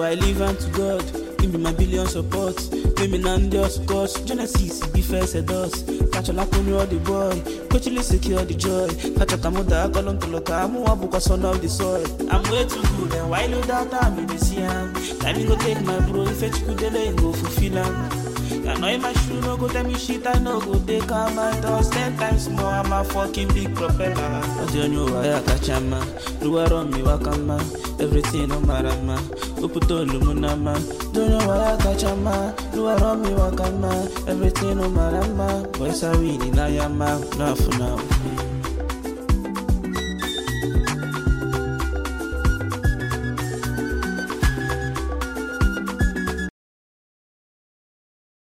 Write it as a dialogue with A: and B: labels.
A: I live unto God. Give me my billion support. Maybe not just cause Genesis be first at us. Catch a lap on you all the boy. Coachly secure the joy. Catch a camoda, column to look. I'm a book son of the soil. I'm way too good and while you doubt I'm in the sea. Time you go take my bro. If you could delay go fulfill him. I know in my shoe no go tell me shit. I know go they come my doors 10 times more. I'm a fucking big propeller. I don't know why I catch a man. Do I run me wakama? Everything on my rama. Uputo lumunama. Don't know why I catch a man. Do I run me wakama? Everything on my rama. Boys are winning. I am out. Now for now.